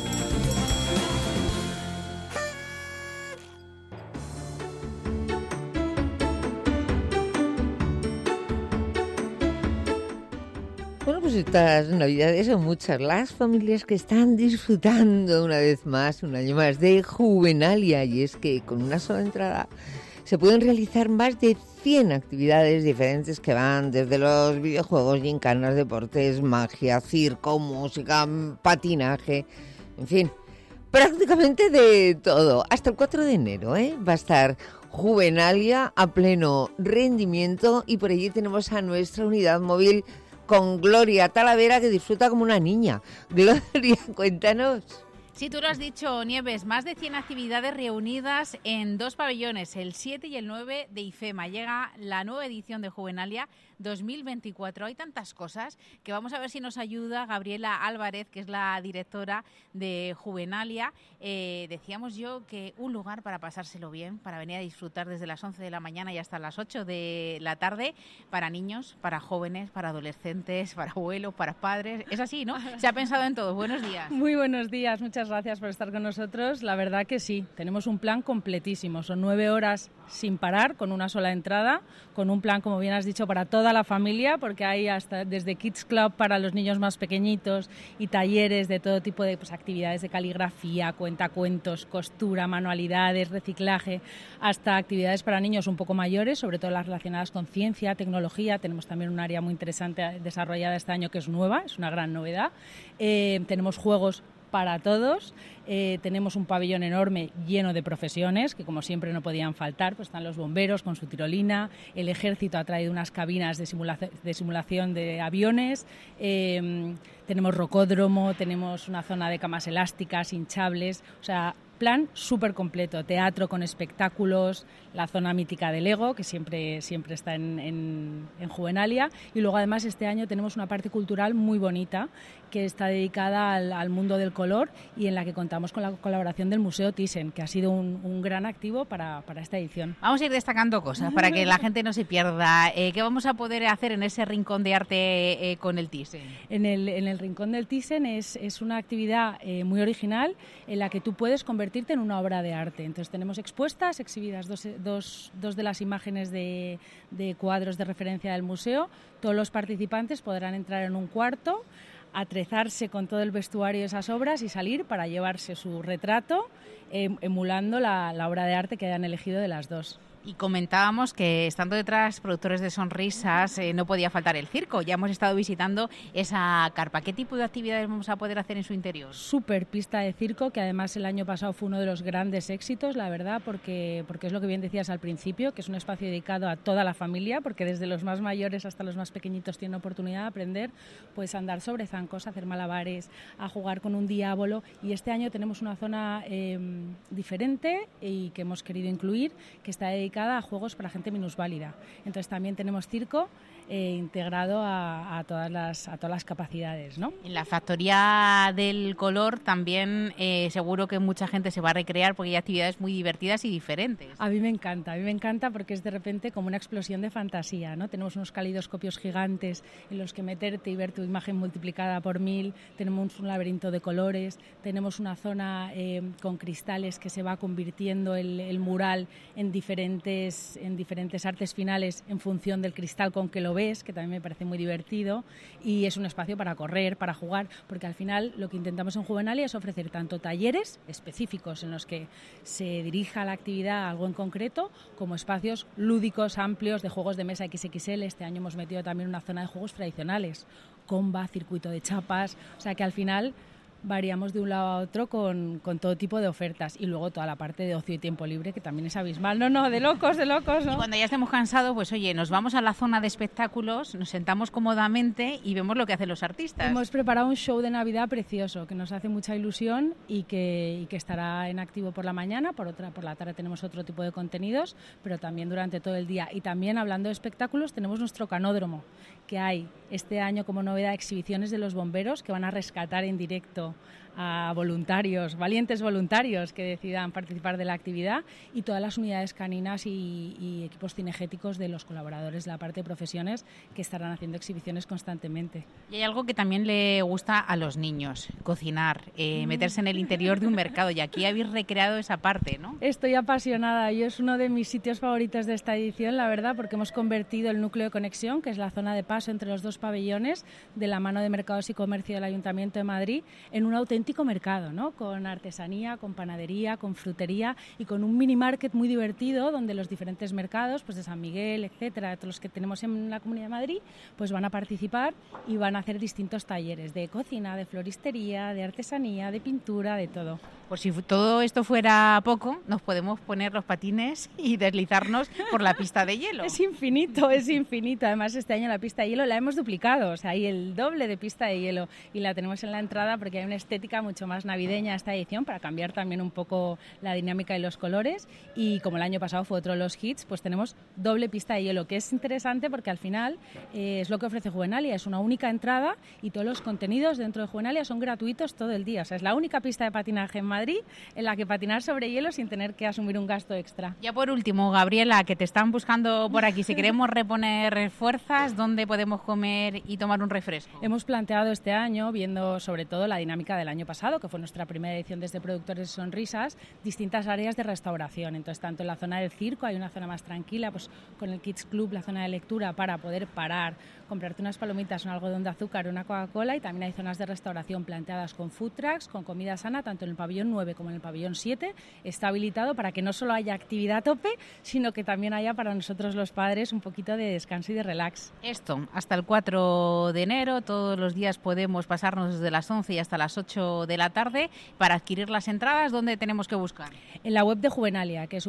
Bueno, pues estas Navidades son muchas las familias que están disfrutando una vez más, un año más, de Juvenalia. Y es que con una sola entrada se pueden realizar más de 100 actividades diferentes que van desde los videojuegos, gincanas, deportes, magia, circo, música, patinaje, en fin, prácticamente de todo. Hasta el 4 de enero va a estar Juvenalia a pleno rendimiento y por allí tenemos a nuestra unidad móvil con Gloria Talavera, que disfruta como una niña. Gloria, cuéntanos. Sí, tú lo has dicho, Nieves, más de 100 actividades reunidas en dos pabellones, el 7 y el 9 de IFEMA. Llega la nueva edición de Juvenalia 2024. Hay tantas cosas que vamos a ver si nos ayuda Gabriela Álvarez, que es la directora de Juvenalia. Decíamos yo que un lugar para pasárselo bien, para venir a disfrutar desde las 11 de la mañana y hasta las 8 de la tarde, para niños, para jóvenes, para adolescentes, para abuelos, para padres. Es así, ¿no? Se ha pensado en todo. Buenos días. Muy buenos días, muchas gracias por estar con nosotros. La verdad que sí, tenemos un plan completísimo. Son 9 horas sin parar, con una sola entrada, con un plan, como bien has dicho, para toda la familia, porque hay hasta desde Kids Club para los niños más pequeñitos y talleres de todo tipo de actividades de caligrafía, cuentacuentos, costura, manualidades, reciclaje, hasta actividades para niños un poco mayores, sobre todo las relacionadas con ciencia, tecnología. Tenemos también un área muy interesante desarrollada este año que es nueva, es una gran novedad. Tenemos juegos para todos. Tenemos un pabellón enorme lleno de profesiones que, como siempre, no podían faltar. Pues están los bomberos con su tirolina, el ejército ha traído unas cabinas de simulación de aviones, tenemos rocódromo, tenemos una zona de camas elásticas, hinchables, o sea, plan súper completo, teatro con espectáculos, la zona mítica del Lego, que siempre está en Juvenalia, y luego además este año tenemos una parte cultural muy bonita que está dedicada al mundo del color y en la que contamos con la colaboración del Museo Thyssen, que ha sido un gran activo para esta edición. Vamos a ir destacando cosas para que la gente no se pierda. ¿Qué vamos a poder hacer en ese rincón de arte con el Thyssen? En el rincón del Thyssen es una actividad muy original en la que tú puedes convertirte en una obra de arte. Entonces tenemos exhibidas dos de las imágenes de cuadros de referencia del museo. Todos los participantes podrán entrar en un cuarto, atrezarse con todo el vestuario de esas obras y salir para llevarse su retrato emulando la obra de arte que hayan elegido de las dos. Y comentábamos que, estando detrás productores de sonrisas, no podía faltar el circo. Ya hemos estado visitando esa carpa. ¿Qué tipo de actividades vamos a poder hacer en su interior? Súper pista de circo, que además el año pasado fue uno de los grandes éxitos, la verdad, porque es lo que bien decías al principio, que es un espacio dedicado a toda la familia, porque desde los más mayores hasta los más pequeñitos tienen oportunidad de aprender pues, a andar sobre zancos, a hacer malabares, a jugar con un diablo. Y este año tenemos una zona diferente y que hemos querido incluir, que está dedicada a juegos para gente minusválida. Entonces también tenemos circo integrado a todas las capacidades, ¿no? En la factoría del color también seguro que mucha gente se va a recrear porque hay actividades muy divertidas y diferentes. A mí me encanta porque es de repente como una explosión de fantasía, ¿no? Tenemos unos calidoscopios gigantes en los que meterte y ver tu imagen multiplicada por 1000, tenemos un laberinto de colores, tenemos una zona con cristales que se va convirtiendo el mural en diferentes artes finales en función del cristal con que lo ves, que también me parece muy divertido, y es un espacio para correr, para jugar, porque al final lo que intentamos en Juvenalia es ofrecer tanto talleres específicos en los que se dirija la actividad a algo en concreto, como espacios lúdicos, amplios, de juegos de mesa XXL. Este año hemos metido también una zona de juegos tradicionales, comba, circuito de chapas, o sea que al final variamos de un lado a otro con todo tipo de ofertas, y luego toda la parte de ocio y tiempo libre, que también es abismal. No, de locos, ¿no? Y cuando ya estemos cansados, pues oye, nos vamos a la zona de espectáculos, nos sentamos cómodamente y vemos lo que hacen los artistas. Hemos preparado un show de Navidad precioso, que nos hace mucha ilusión y que estará en activo por la mañana, por la tarde tenemos otro tipo de contenidos, pero también durante todo el día. Y también, hablando de espectáculos, tenemos nuestro canódromo, que hay este año como novedad exhibiciones de los bomberos que van a rescatar en directo a voluntarios, valientes voluntarios que decidan participar de la actividad, y todas las unidades caninas y equipos cinegéticos de los colaboradores de la parte de profesiones que estarán haciendo exhibiciones constantemente. Y hay algo que también le gusta a los niños, cocinar, meterse en el interior de un mercado, y aquí habéis recreado esa parte, ¿no? Estoy apasionada, y es uno de mis sitios favoritos de esta edición, la verdad, porque hemos convertido el núcleo de conexión, que es la zona de paso entre los dos pabellones, de la mano de Mercados y Comercio del Ayuntamiento de Madrid, en un auténtico mercado, ¿no? Con artesanía, con panadería, con frutería y con un mini market muy divertido donde los diferentes mercados, pues de San Miguel, etcétera, todos los que tenemos en la Comunidad de Madrid, pues van a participar y van a hacer distintos talleres de cocina, de floristería, de artesanía, de pintura, de todo. Pues si todo esto fuera poco, nos podemos poner los patines y deslizarnos por la pista de hielo. Es infinito, es infinito. Además, este año la pista de hielo la hemos duplicado, o sea, hay el doble de pista de hielo y la tenemos en la entrada porque hay una estética mucho más navideña esta edición para cambiar también un poco la dinámica y los colores. Y como el año pasado fue otro de los hits, pues tenemos doble pista de hielo, que es interesante porque al final es lo que ofrece Juvenalia, es una única entrada y todos los contenidos dentro de Juvenalia son gratuitos todo el día. O sea, es la única pista de patinaje en Madrid en la que patinar sobre hielo sin tener que asumir un gasto extra. Ya por último, Gabriela, que te están buscando por aquí, si queremos reponer fuerzas, ¿dónde podemos comer y tomar un refresco? Hemos planteado este año, viendo sobre todo la dinámica del año pasado, que fue nuestra primera edición desde Productores Sonrisas, distintas áreas de restauración. Entonces, tanto en la zona del circo hay una zona más tranquila, pues con el Kids Club, la zona de lectura, para poder parar, comprarte unas palomitas, un algodón de azúcar, una Coca-Cola, y también hay zonas de restauración planteadas con food trucks, con comida sana, tanto en el pabellón 9 como en el pabellón 7. Está habilitado para que no solo haya actividad a tope, sino que también haya para nosotros los padres un poquito de descanso y de relax. Esto, hasta el 4 de enero, todos los días podemos pasarnos desde las 11 y hasta las 8 de la tarde. Para adquirir las entradas, ¿dónde tenemos que buscar? En la web de Juvenalia, que es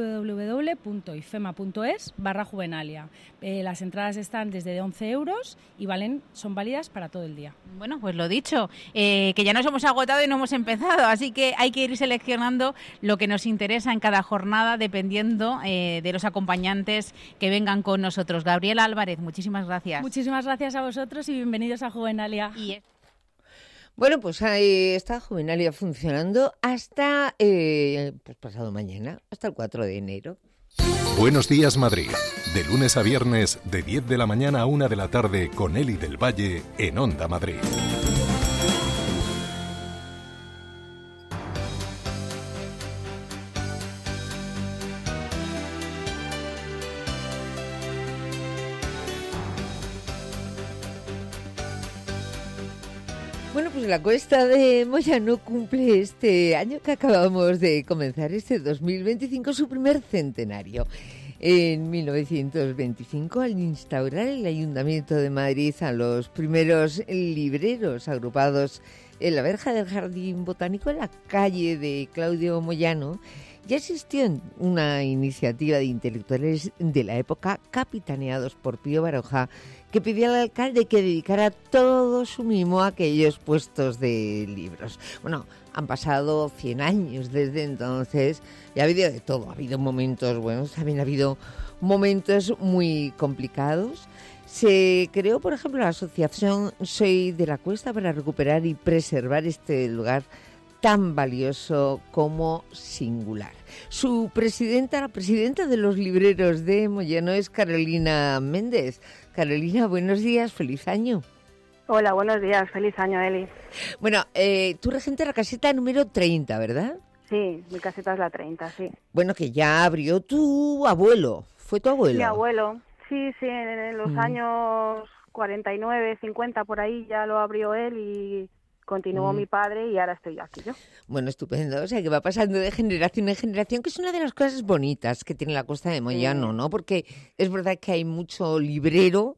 www.ifema.es/Juvenalia. Las entradas están desde 11 euros y son válidas para todo el día. Bueno, pues lo dicho, que ya nos hemos agotado y no hemos empezado, así que hay que ir seleccionando lo que nos interesa en cada jornada dependiendo de los acompañantes que vengan con nosotros. Gabriela Álvarez, muchísimas gracias. Muchísimas gracias a vosotros y bienvenidos a Juvenalia. Bueno, pues ahí está Juvenalia funcionando hasta pues pasado mañana, hasta el 4 de enero. Buenos días, Madrid. De lunes a viernes, de 10 de la mañana a 1 de la tarde, con Eli del Valle, en Onda Madrid. Bueno, pues la Cuesta de Moyano cumple este año que acabamos de comenzar, este 2025, su primer centenario. En 1925, al instaurar el Ayuntamiento de Madrid a los primeros libreros agrupados en la verja del Jardín Botánico, en la calle de Claudio Moyano, ya existió una iniciativa de intelectuales de la época, capitaneados por Pío Baroja, que pidió al alcalde que dedicara todo su mimo a aquellos puestos de libros. Bueno, han pasado 100 años desde entonces y ha habido de todo. Ha habido momentos buenos, también ha habido momentos muy complicados. Se creó, por ejemplo, la asociación Soy de la Cuesta para recuperar y preservar este lugar tan valioso como singular. Su presidenta, la presidenta de los libreros de Moyano, es Carolina Méndez. Carolina, buenos días, feliz año. Hola, buenos días, feliz año, Eli. Bueno, tú regente la caseta número 30, ¿verdad? Sí, mi caseta es la 30, sí. Bueno, que ya abrió tu abuelo, ¿fue tu abuelo? Mi abuelo, sí, en los años 49, 50, por ahí ya lo abrió él y continuó mi padre y ahora estoy aquí yo. Bueno, estupendo. O sea, que va pasando de generación en generación, que es una de las cosas bonitas que tiene la Costa de Moyano, ¿no? Porque es verdad que hay mucho librero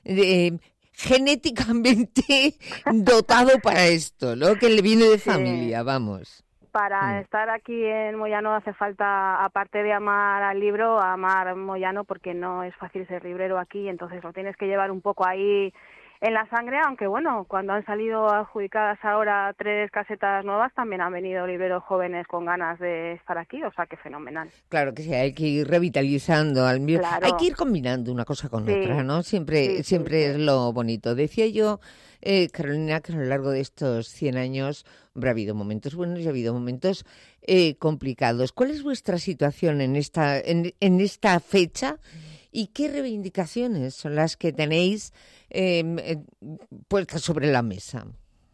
genéticamente dotado para esto, ¿no? Que le viene de familia, vamos. Para estar aquí en Moyano hace falta, aparte de amar al libro, amar Moyano, porque no es fácil ser librero aquí, entonces lo tienes que llevar un poco ahí en la sangre, aunque bueno, cuando han salido adjudicadas ahora 3 casetas nuevas, también han venido libreros jóvenes con ganas de estar aquí, o sea que fenomenal. Claro que sí, hay que ir revitalizando al libro, claro. Hay que ir combinando una cosa con otra, ¿no? Siempre es lo bonito. Decía yo, Carolina, que a lo largo de estos 100 años habrá habido momentos buenos y ha habido momentos complicados. ¿Cuál es vuestra situación en esta fecha? ¿Y qué reivindicaciones son las que tenéis puestas sobre la mesa?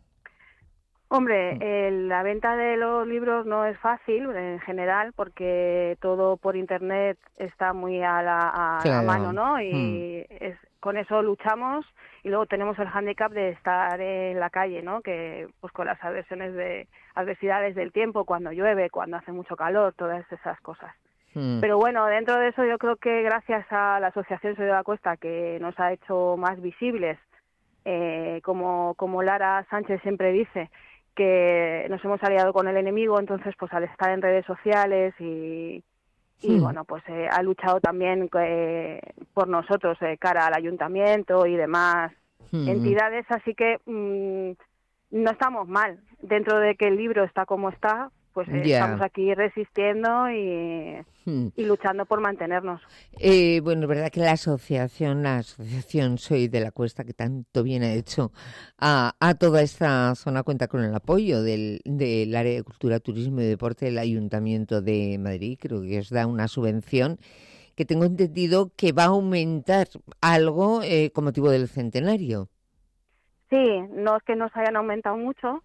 Hombre, la venta de los libros no es fácil en general porque todo por internet está muy a la mano, ¿no? Y con eso luchamos y luego tenemos el hándicap de estar en la calle, ¿no? Que pues con las adversidades del tiempo, cuando llueve, cuando hace mucho calor, todas esas cosas. Pero bueno, dentro de eso yo creo que gracias a la Asociación Soy de la Cuesta, que nos ha hecho más visibles, como Lara Sánchez siempre dice, que nos hemos aliado con el enemigo, entonces pues al estar en redes sociales y bueno, pues ha luchado también por nosotros cara al ayuntamiento y demás entidades, así que no estamos mal. Dentro de que el libro está como está, pues estamos aquí resistiendo y luchando por mantenernos. Bueno, es verdad que la asociación Soy de la Cuesta, que tanto bien ha hecho a toda esta zona, cuenta con el apoyo del área de Cultura, Turismo y Deporte del Ayuntamiento de Madrid. Creo que os da una subvención que tengo entendido que va a aumentar algo con motivo del centenario. Sí, no es que nos hayan aumentado mucho,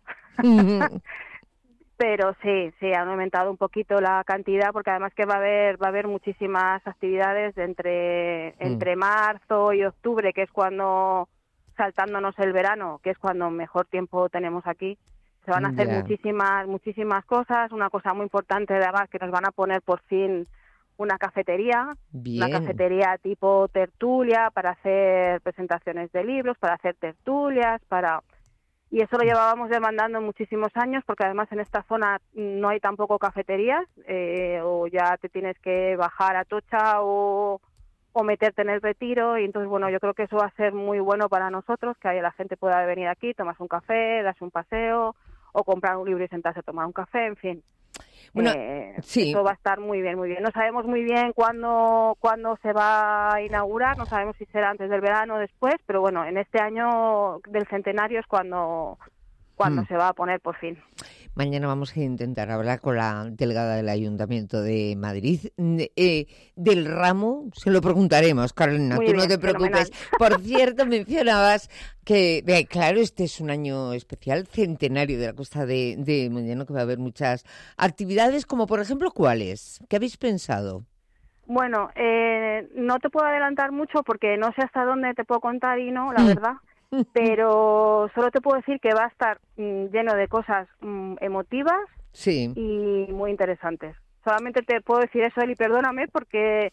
pero sí, han aumentado un poquito la cantidad, porque además que va a haber muchísimas actividades entre marzo y octubre, que es cuando, saltándonos el verano, que es cuando mejor tiempo tenemos aquí. Se van a hacer muchísimas cosas. Una cosa muy importante de además, que nos van a poner por fin una cafetería. Una cafetería tipo tertulia, para hacer presentaciones de libros, para hacer tertulias, y eso lo llevábamos demandando muchísimos años, porque además en esta zona no hay tampoco cafeterías, o ya te tienes que bajar a Tocha o meterte en el Retiro, y entonces bueno, yo creo que eso va a ser muy bueno para nosotros, que la gente pueda venir aquí, tomarse un café, darse un paseo, o comprar un libro y sentarse a tomar un café, en fin. Bueno, eso va a estar muy bien, muy bien. No sabemos muy bien cuándo se va a inaugurar, no sabemos si será antes del verano o después, pero bueno, en este año del centenario es cuando se va a poner por fin. Mañana vamos a intentar hablar con la delegada del Ayuntamiento de Madrid. Del ramo se lo preguntaremos, Carolina, tú no te preocupes. Fenomenal. Por cierto, mencionabas que, claro, este es un año especial, centenario de la Costa de Moyano, que va a haber muchas actividades, como por ejemplo, ¿cuáles? ¿Qué habéis pensado? Bueno, no te puedo adelantar mucho porque no sé hasta dónde te puedo contar y no, la verdad. Pero solo te puedo decir que va a estar lleno de cosas emotivas y muy interesantes. Solamente te puedo decir eso, Eli, perdóname, porque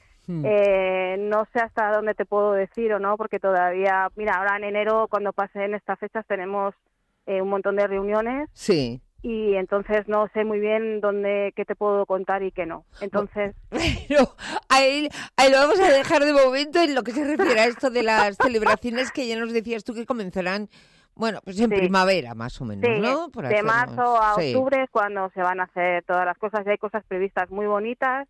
no sé hasta dónde te puedo decir o no, porque todavía, mira, ahora en enero, cuando pasen estas fechas, tenemos un montón de reuniones. Sí. Y entonces no sé muy bien qué te puedo contar y qué no. Entonces... Pero ahí lo vamos a dejar de momento en lo que se refiere a esto de las celebraciones que ya nos decías tú que comenzarán, bueno, pues en primavera más o menos, ¿no? Por de marzo a octubre es cuando se van a hacer todas las cosas. Y hay cosas previstas muy bonitas.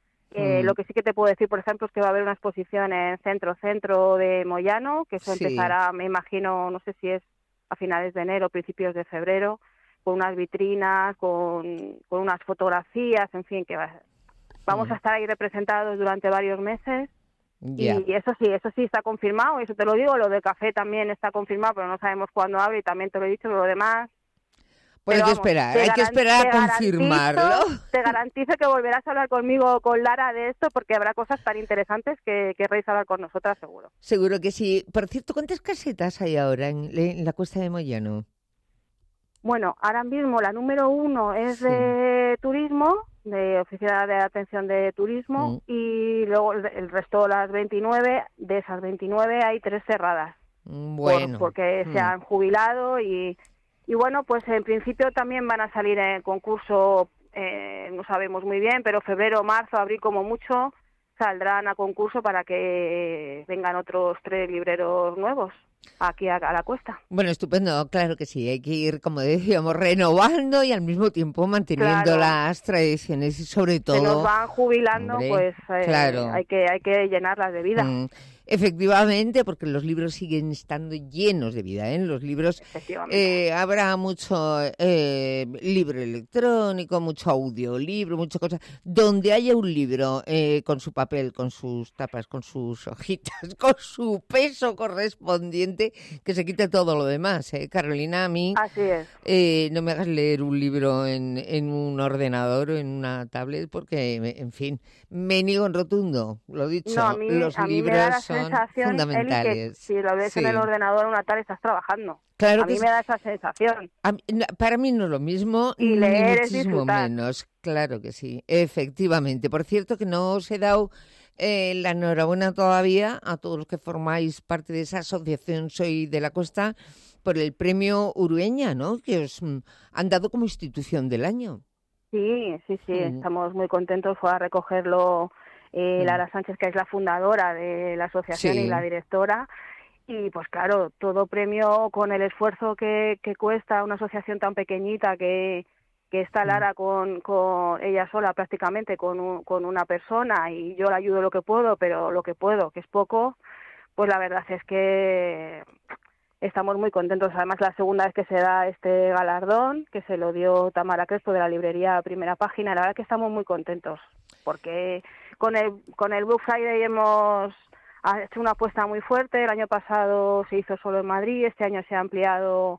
Lo que sí que te puedo decir, por ejemplo, es que va a haber una exposición en Centro de Moyano, que eso empezará, me imagino, no sé si es a finales de enero, principios de febrero, con unas vitrinas, con unas fotografías, en fin, que vamos a estar ahí representados durante varios meses. Y eso sí está confirmado, eso te lo digo. Lo del café también está confirmado, pero no sabemos cuándo abre, y también te lo he dicho, lo demás. Pues hay que esperar a confirmarlo. Te garantizo que volverás a hablar conmigo, con Lara, de esto, porque habrá cosas tan interesantes que querréis hablar con nosotras, seguro. Seguro que sí. Por cierto, ¿cuántas casetas hay ahora en la Costa de Moyano? Bueno, ahora mismo la número 1 es de turismo, de Oficina de Atención de Turismo, y luego el resto, las 29, de esas 29 hay 3 cerradas. Bueno. Porque se han jubilado y bueno, pues en principio también van a salir en concurso, no sabemos muy bien, pero febrero, marzo, abril como mucho, saldrán a concurso para que vengan otros 3 libreros nuevos aquí a la Cuesta. Bueno, estupendo, claro que sí, hay que ir, como decíamos, renovando y al mismo tiempo manteniendo las tradiciones, y sobre todo... Se nos van jubilando, pues hay que llenarlas de vida. Efectivamente, porque los libros siguen estando llenos de vida, ¿eh? Los libros, habrá mucho libro electrónico, mucho audiolibro, muchas cosas. Donde haya un libro con su papel, con sus tapas, con sus hojitas, con su peso correspondiente, que se quite todo lo demás, Carolina, a mí... Así es. No me hagas leer un libro en un ordenador o en una tablet, porque, en fin, me niego en rotundo, lo dicho, no, los libros son fundamentales. Eli, que si lo ves en el ordenador una tal, estás trabajando. Claro, a mí me da esa sensación. Para mí no es lo mismo, y leer ni muchísimo menos. Claro que sí, efectivamente. Por cierto, que no os he dado la enhorabuena todavía a todos los que formáis parte de esa asociación Soy de la Costa, por el premio Urueña, ¿no? Que os han dado como institución del año. Sí, estamos muy contentos. Fue a recogerlo Lara Sánchez, que es la fundadora de la asociación y la directora. Y pues claro, todo premio con el esfuerzo que cuesta una asociación tan pequeñita que está Lara con ella sola prácticamente, con una persona, y yo la ayudo lo que puedo, pero lo que puedo, que es poco, pues la verdad es que estamos muy contentos. Además, la segunda vez que se da este galardón, que se lo dio Tamara Crespo de la librería Primera Página, la verdad que estamos muy contentos, porque con el Book Friday hemos hecho una apuesta muy fuerte. El año pasado se hizo solo en Madrid, este año se ha ampliado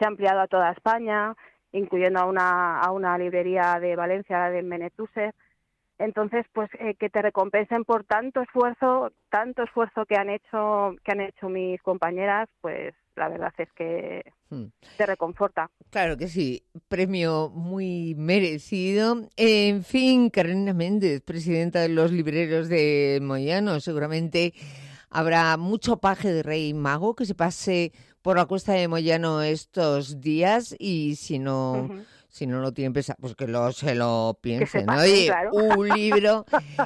a toda España, incluyendo a una librería de Valencia, de Benetúser. Entonces, pues que te recompensen por tanto esfuerzo que han hecho mis compañeras, pues la verdad es que te reconforta. Claro que sí, premio muy merecido. En fin, Carolina Méndez, presidenta de los libreros de Moyano, seguramente habrá mucho paje de Rey Mago que se pase por la Cuesta de Moyano estos días, y si no lo tienen pensado, pues que se lo piensen. Oye, claro. Un libro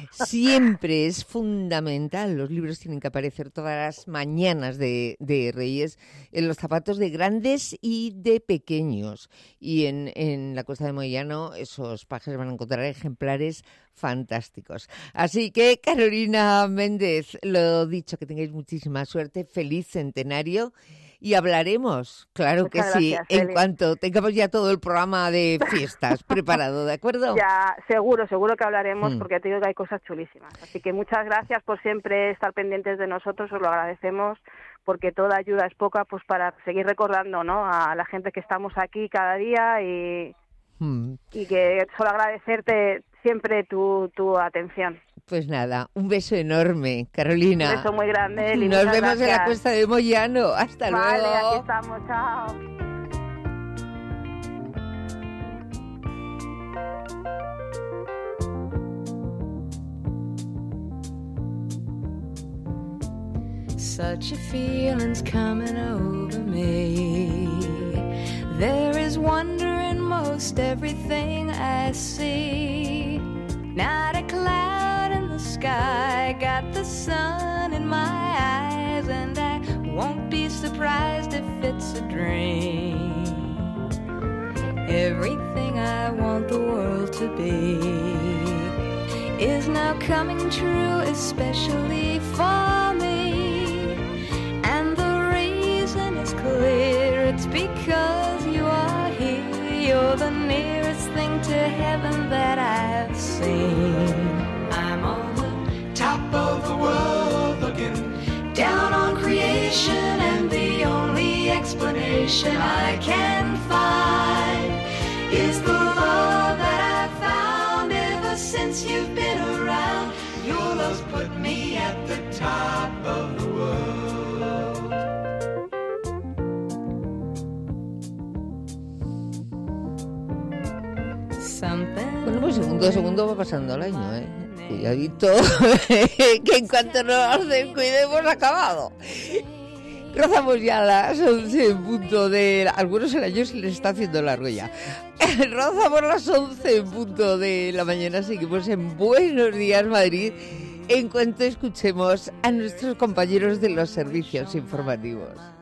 siempre es fundamental. Los libros tienen que aparecer todas las mañanas de Reyes en los zapatos de grandes y de pequeños. Y en la Cuesta de Moyano esos pajes van a encontrar ejemplares fantásticos. Así que, Carolina Méndez, lo dicho, que tengáis muchísima suerte. Feliz centenario. Y hablaremos, claro que sí, en cuanto tengamos ya todo el programa de fiestas preparado, ¿de acuerdo? Ya, seguro que hablaremos, porque te digo que hay cosas chulísimas. Así que muchas gracias por siempre estar pendientes de nosotros, os lo agradecemos, porque toda ayuda es poca, pues para seguir recordando, ¿no?, a la gente que estamos aquí cada día, y que solo agradecerte siempre tu atención. Pues nada, un beso enorme, Carolina. Un beso muy grande, Eli. Nos vemos en la Cuesta de Moyano. Hasta luego. Vale, aquí estamos, chao. Such a feeling's coming over me. There is wonder in most everything I see. Not a cloud in the sky, got the sun in my eyes, and I won't be surprised if it's a dream. Everything I want the world to be is now coming true, especially for me. And the reason is clear, it's because you are here. You're the nearest thing to heaven that I've seen. I'm on the top of the world looking down on creation, and the only explanation I can find is the love that I've found ever since you've been around. Your love's put me at the top of the world. Bueno, pues segundo va pasando el año, ¿eh? Cuidadito, que en cuanto nos descuidemos acabado. Rozamos ya a las 11 en punto de... Algunos el año se les está haciendo largo ya. Rozamos las 11 en punto de la mañana. Seguimos en Buenos Días Madrid en cuanto escuchemos a nuestros compañeros de los servicios informativos.